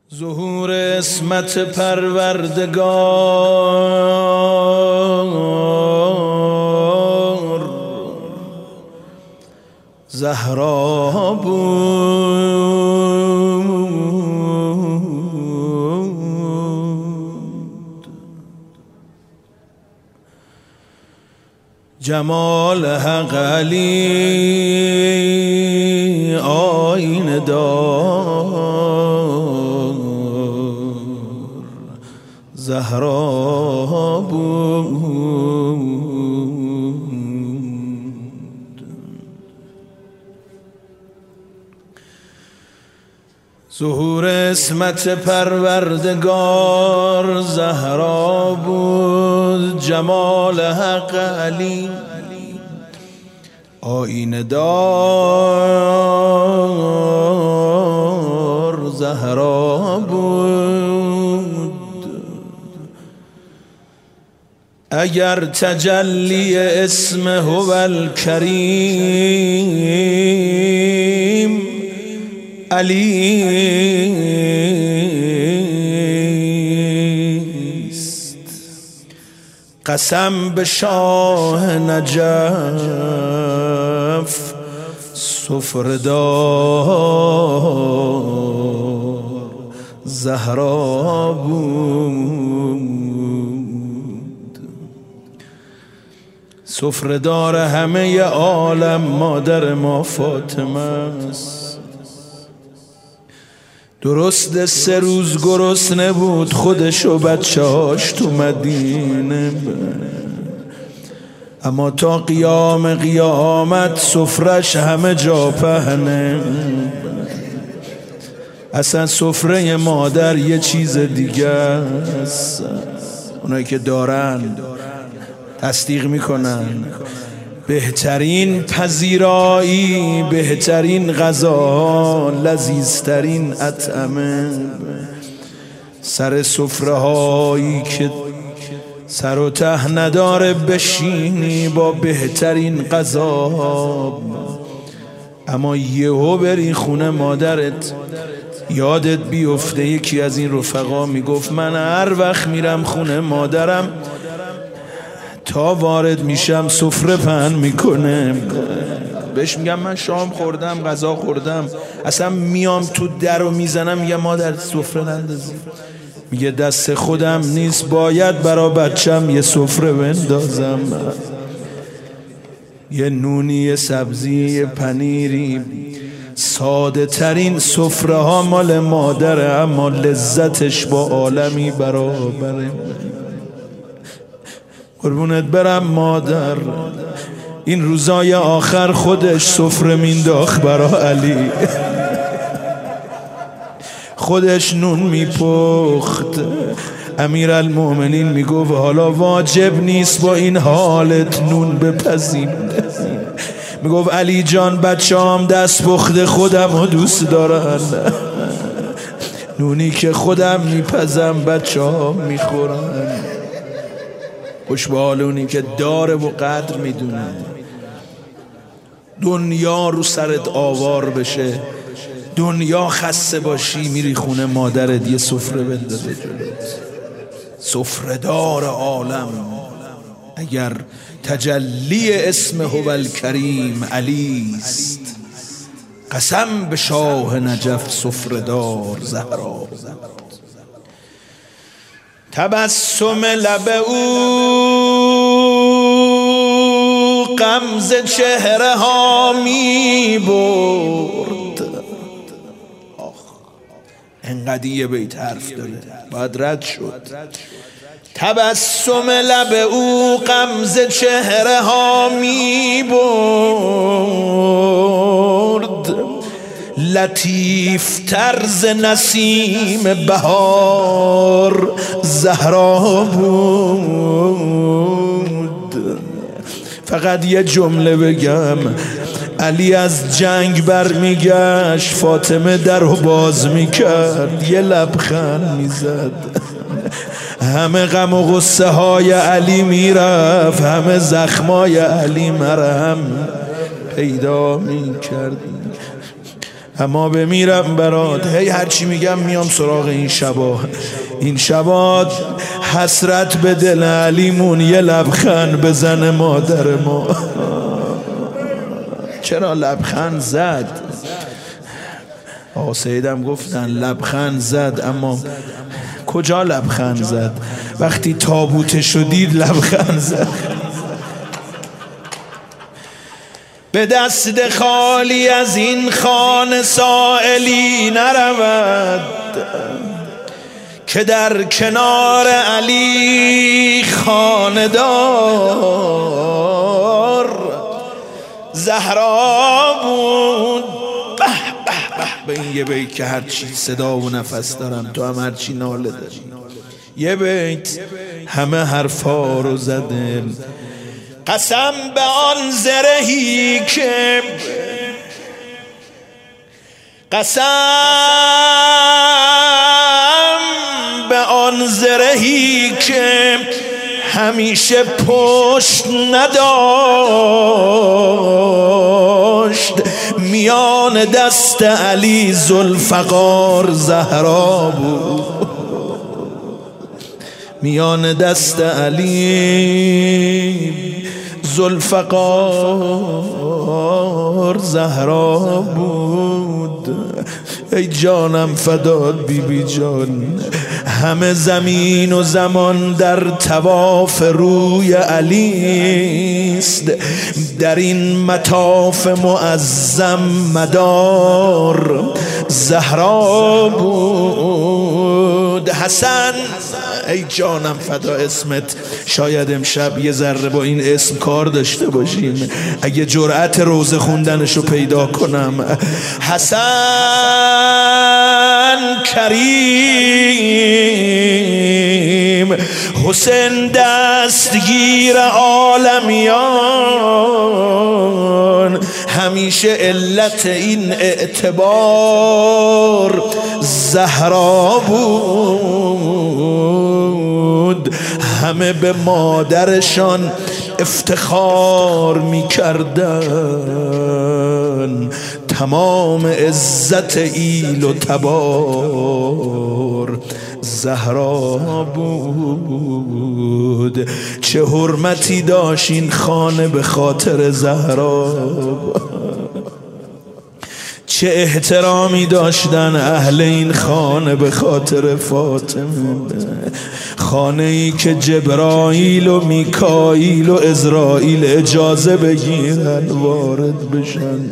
ظهور اسمت پروردگار زهرا بود، جمال حق علی آینه دار زهرا بود. ظهور اسمت پروردگار زهرا بود، جمال حق علی آینه دار زهرا بود. اگر تجلی اسم هو الکریم علی است، قسم به شاه نجف سفره‌دار زهرا بود. سفره‌دار همه عالم مادر ما فاطمه است. درست 3 روز گرسنه بود خودش و بچه‌هاش تو مدینه، اما تا قیام قیامت سفرش همه جا پهنه. اصلا سفره مادر یه چیز دیگه است. اونایی که دارن تصدیق میکنن. بهترین پذیرایی، بهترین غذا، لذیذترین اطعمه، سر سفره هایی که سر و ته نداره بشینی با بهترین غذا، اما یهو بری خونه مادرت یادت بیفته. یکی از این رفقا میگفت من هر وقت میرم خونه مادرم تا وارد میشم سفره پهن میکنه. بهش میگم من شام خوردم، غذا خوردم، اصلا میام تو در و میزنم میگم مادر سفره نندازی. میگه دست خودم نیست، باید برا بچم یه سفره بندازم، یه نونی، یه سبزی، یه پنیری. ساده ترین سفره ها مال مادره، اما لذتش با عالمی برابره. قربونت برم مادر این روزای آخر خودش سفره مینداخت برا علی، خودش نون میپخت. امیرالمومنین میگفت حالا واجب نیست با این حالت نون بپزیم. میگفت علی جان بچه‌ام دست پخته خودم رو دوست دارن، نونی که خودم میپزم بچه‌ها میخورن. خوشبالونی که داره و قدر میدونه. دنیا رو سرت آوار بشه، دنیا خسته باشی، میری خونه مادرت یه سفره بندازه جلوت. سفره‌دار عالم اگر تجلی اسم هو الکریم علی است، قسم به شاه نجف سفره‌دار زهرا. تبسم لب او غمزه چهره ها می برد. انقدر یه بیت حرف داره باید رد شد. تبسم لب او غمزه چهره ها می برد، لطیف طرز نسیم بهار زهرا بود. فقط یه جمله بگم، علی از جنگ برمیگشت، فاطمه درو باز میکرد، یه لبخند میزد، همه غم و غصه های علی میرفت، همه زخمای علی مرهم پیدا میکرد. اما بمیرم برات. هی هرچی میگم میام سراغ این شبا. این شبا حسرت به دل علیمون یه لبخند بزنه مادر ما. چرا لبخند زد؟ آقا سیدم گفتن لبخند زد، اما کجا لبخند زد؟ وقتی تابوت شدید لبخند زد. به دست خالی از این خانه سائلی نرود که در کنار علی خاندار زهرا بود. به به به به این یه بیت که هرچی صدا و نفس دارم تو هم هرچی ناله داری. یه بیت همه حرفا رو زده. قسم به آن زرهی که قسم به آن زرهی که همیشه پشت نداشت، میان دست علی ذوالفقار زهرا بود. میان دست علی ذوالفقار زهرا بود. ای جانم فدات بی بی جان. همه زمین و زمان در طواف روی علی است. در این مطاف معظم مدار زهرا بود. حسن ای جانم فدا اسمت. شاید امشب یه ذره با این اسم کار داشته باشیم اگه جرأت روزه خوندنشو پیدا کنم. حسن کریم، حسین دستگیر عالمیان، همیشه علت این اعتبار زهرا بود. همه به مادرشان افتخار می‌کردن، تمام عزت ایل و تبار زهرا بود. چه حرمتی داشت این خانه به خاطر زهرا، چه احترامی داشتن اهل این خانه به خاطر فاطمه. خانه ای که جبرائیل و میکائیل و عزرائیل اجازه بگیرن وارد بشن.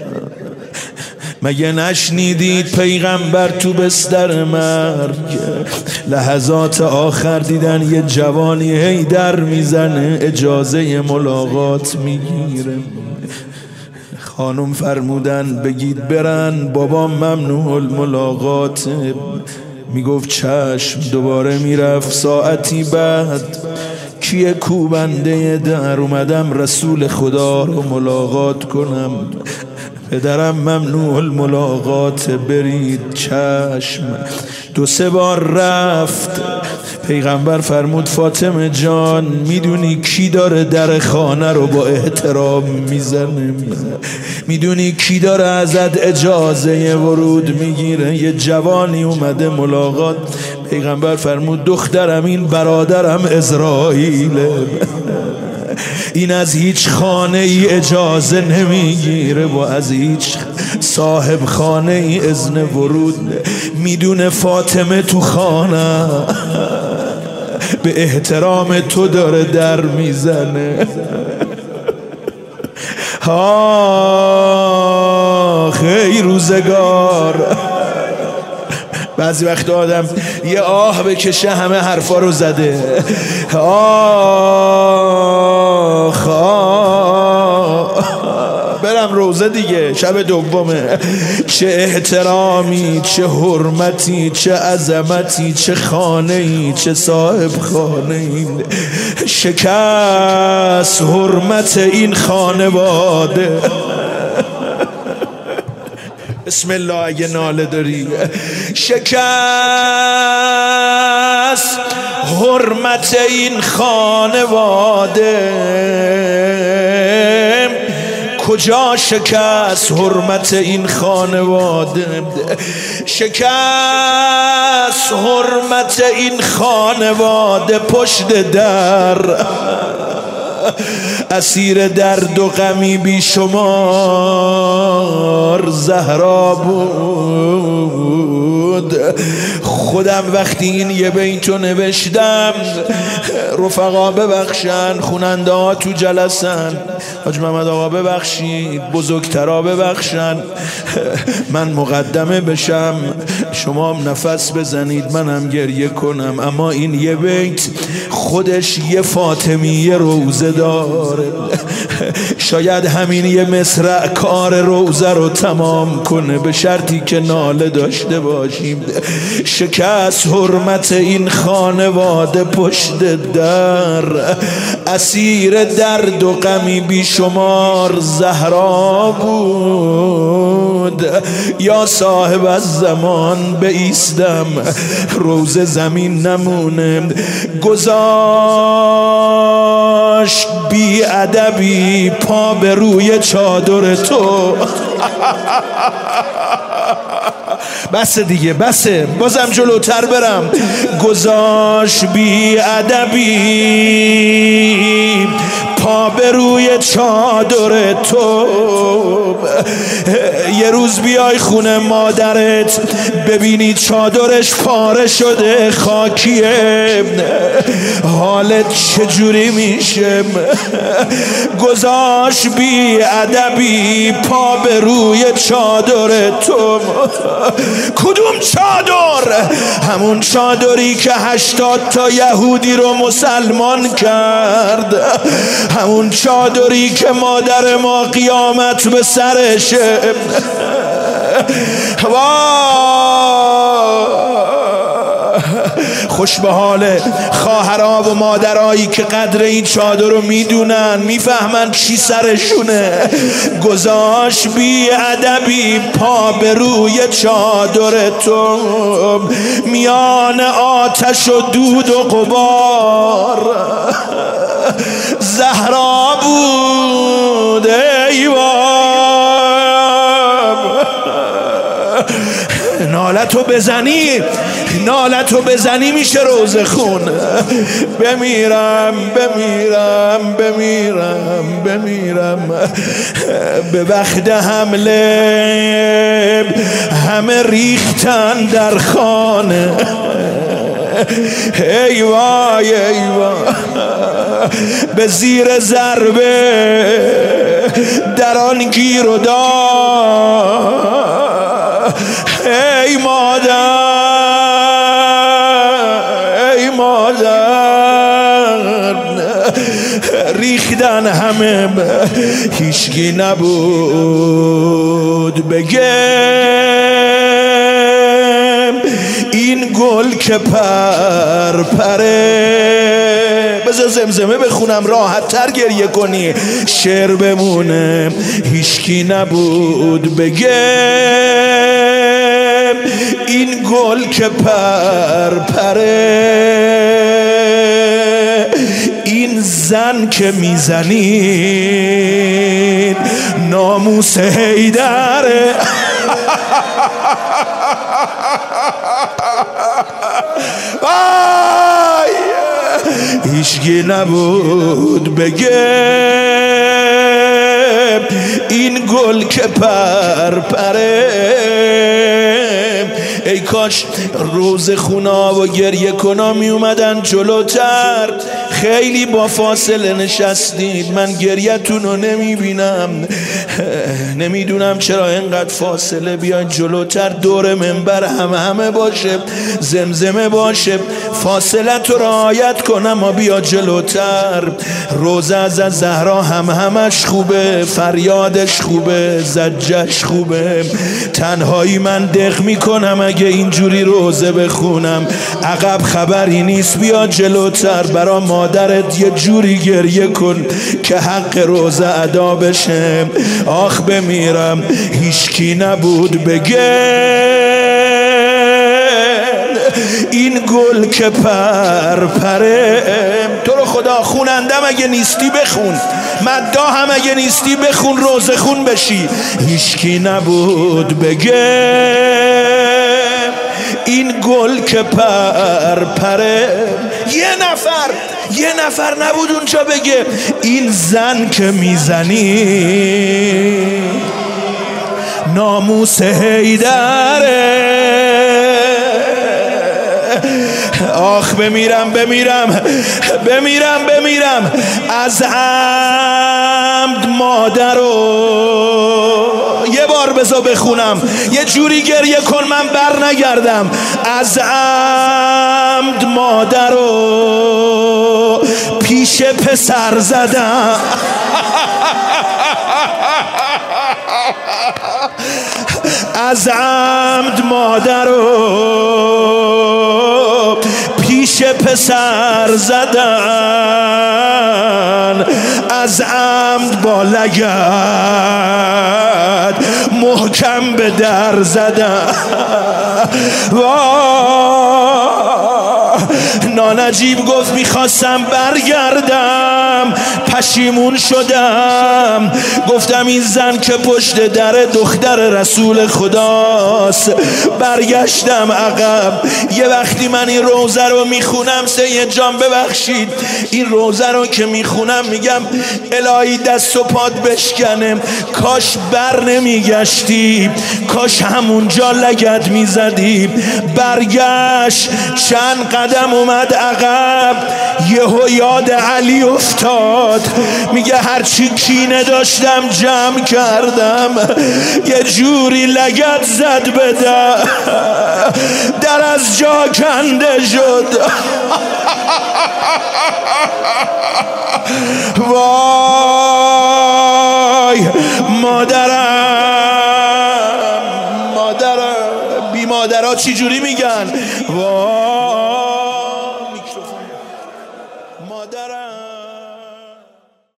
مگه نشنیدید پیغمبر تو بستر مرگ لحظات آخر دیدن یه جوانی هی در میزنه اجازه ملاقات میگیره؟ خانم فرمودن بگید برن، بابا ممنوع الملاقات. میگفت چشم. دوباره میرفت. ساعتی بعد کیه کوبنده در؟ اومدم رسول خدا رو ملاقات کنم. پدرم ممنوع الملاقات، برید. چشم. 2-3 بار رفت. پیغمبر فرمود فاطمه جان میدونی کی داره در خانه رو با احترام میزنه؟ میدونی کی داره ازت اجازه ورود میگیره؟ یه جوانی اومده ملاقات. پیغمبر فرمود دخترم این برادرم عزرائیله. این از هیچ خانه ای اجازه نمیگیره و از هیچ صاحب خانه ای اذن ورود. میدونه فاطمه تو خانه به احترام تو داره در میزنه. خیلی روزگار. بعضی وقت آدم یه آه بکشه همه حرفا رو زده. برم روزه دیگه، شب دومه. چه احترامی، چه حرمتی، چه عظمتی، چه خانه‌ای، چه صاحب خانه‌ای. شکست حرمت این خانواده. بسم الله اگه ناله داری. شکست حرمت این خانواده. کجا شکست حرمت این خانواده، شکست حرمت این خانواده پشت در، اسیر درد و غمی بی شمار زهرا بود. خودم وقتی این یه بیتو نوشتم، رفقا ببخشن، خوننده ها تو جلسن، حاج محمد آقا ببخشید، بزرگترا ببخشن، من مقدمه بشم، شما هم نفس بزنید منم گریه کنم. اما این یه بیت خودش یه فاطمیه روزه داره، شاید همین یه مصرع کار روزه رو تمام کنه، به شرطی که ناله داشته باشیم. شکست حرمت این خانواده پشت در، اسیر درد و غمی بی شمار زهرا بود. یا صاحب از زمان بایستم، روز زمین نمونه، گذاشت بی ادبی پا به روی چادر تو. بس دیگه، بسه، بازم جلوتر برم. گذاشت بی ادبی پا به روی چادر تو، یه روز بیای خونه مادرت ببینی چادرش پاره شده خاکیه، حالت چجوری میشه؟ گذاشت بی ادبی پا به روی چادر تو. کدوم چادر؟ همون چادری که 80 تا یهودی رو مسلمان کرد، همون چادری که مادر ما قیامت به سرشه. خوش به حال خواهرها و مادرایی که قدر این چادر رو میدونن، میفهمن چی سرشونه. گذاشت بی ادبی پا به روی چادر تو، میان آتش و دود و غبار زهرا بود. نالتو بزنی، نالتو بزنی میشه روزه خون. بمیرم بمیرم بمیرم بمیرم، به وقت حمله همه ریختن در خانه. ای وای ای وای، به زیر ضربه در آن گیر و دار. ای مادر ای مادر، ریختن همه، هیچکی نبود بگه این گل که پر پره. بذار زمزمه بخونم راحت تر گریه کنی، شعر بمونه. هیچکی نبود بگه این گل که پر پره، این زن که میزنید ناموس حیدره. هیچکی نبود بگه این گل که پر پره. ای کاش روز خونا و گریه کنا می اومدن جلوتر. خیلی با فاصله نشستید، من گریه‌تون رو نمی بینم. نمیدونم چرا اینقدر فاصله. بیاین جلوتر، دور منبر همه باشه، زمزمه باشه، فاصله تو رعایت کنم. ما بیا جلوتر. روزه از زهرا همش خوبه، فریادش خوبه، زجش خوبه. تنهایی من دق میکنم اگه اینجوری روزه بخونم. عقب خبری نیست، بیا جلوتر. برا مادرت یه جوری گریه کن که حق روزه ادا بشه. آخ بمیرم، هیچکی نبود بگه این گل که پره. تو رو خدا خونندم اگه نیستی بخون، مداحم اگه نیستی بخون، روزه خون بشی. هیچکی نبود بگه این گل که پره. یه نفر نبود اونجا بگه این زن که میزنی ناموس حیدره. آخ بمیرم از عمد مادرو. یه بار بذار بخونم، یه جوری گریه کن من بر نگردم. از عمد مادرو پیش پسر زدم. از عمد مادرو پیش پسر زدن. از عمد با لگد محکم به در زدن. نانجیب گفت میخواستم برگردم، پشیمون شدم. گفتم این زن که پشت در دختر رسول خداست. برگشتم عقب. یه وقتی من این روزه رو میخونم سید جان ببخشید، این روزه رو که میخونم میگم الهی دست و پات بشکنم، کاش بر نمیگشتی، کاش همونجا لگد میزدی. برگشت چند قدم اومد عقب، یهو یاد علی افتاد. میگه هرچی کینه داشتم جمع کردم، یه جوری لگد زد به در از جا کنده شد. وای مادرم بی مادرها چی جوری میگن؟ وای مادرم